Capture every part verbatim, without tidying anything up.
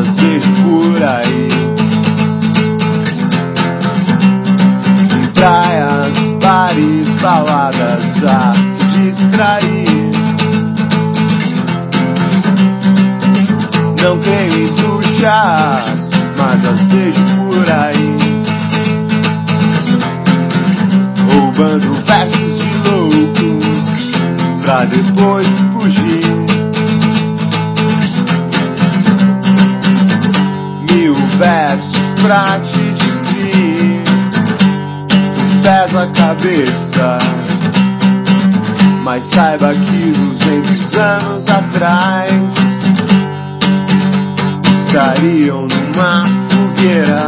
as vejo por aí. Em praias, bares, baladas a se distrair. Não creio em bruxas, mas as vejo por aí, roubando versos de loucos pra depois fugir. Mil versos pra te despir, os pés na cabeça, mas saiba que duzentos anos atrás estariam numa fogueira.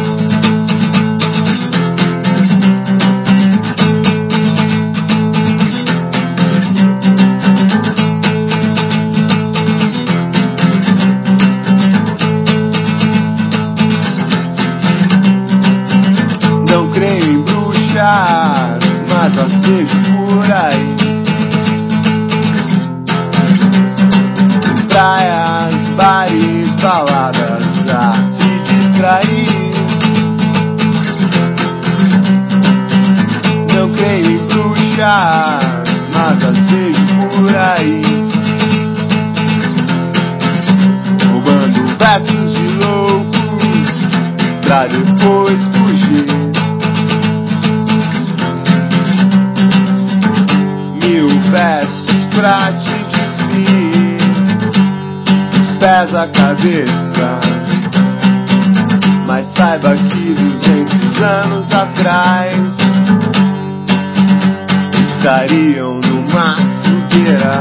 Não creio em bruxas, mas as vejo por aí. Praias, bares, baladas a se distrair. Não creio em bruxas, mas as vejo por aí, roubando versos de loucos pra depois fugir. Mil versos pra te despir, pés a cabeça, mas saiba que duzentos anos atrás estariam numa fogueira.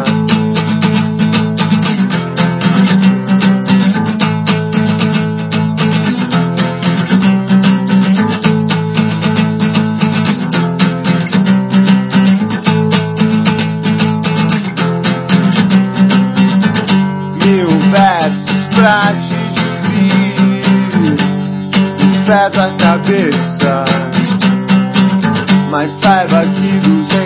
Versos pra te despir, os pés a cabeça, mas saiba que duzentos